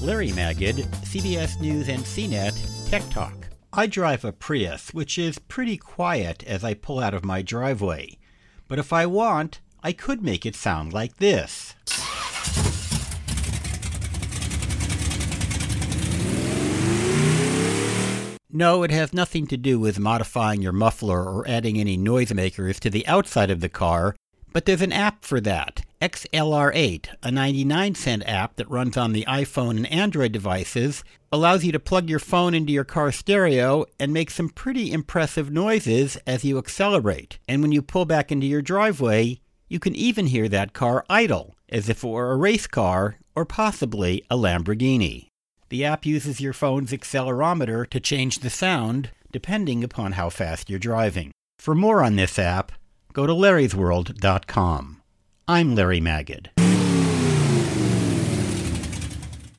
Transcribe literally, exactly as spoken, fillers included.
Larry Magid, C B S News and C net Tech Talk. I drive a Prius, which is pretty quiet as I pull out of my driveway. But if I want, I could make it sound like this. No, it has nothing to do with modifying your muffler or adding any noisemakers to the outside of the car, but there's an app for that, X L R eight, a ninety-nine cent app that runs on the iPhone and Android devices, allows you to plug your phone into your car stereo and make some pretty impressive noises as you accelerate. And when you pull back into your driveway, you can even hear that car idle, as if it were a race car or possibly a Lamborghini. The app uses your phone's accelerometer to change the sound, depending upon how fast you're driving. For more on this app, go to larrys world dot com. I'm Larry Magid.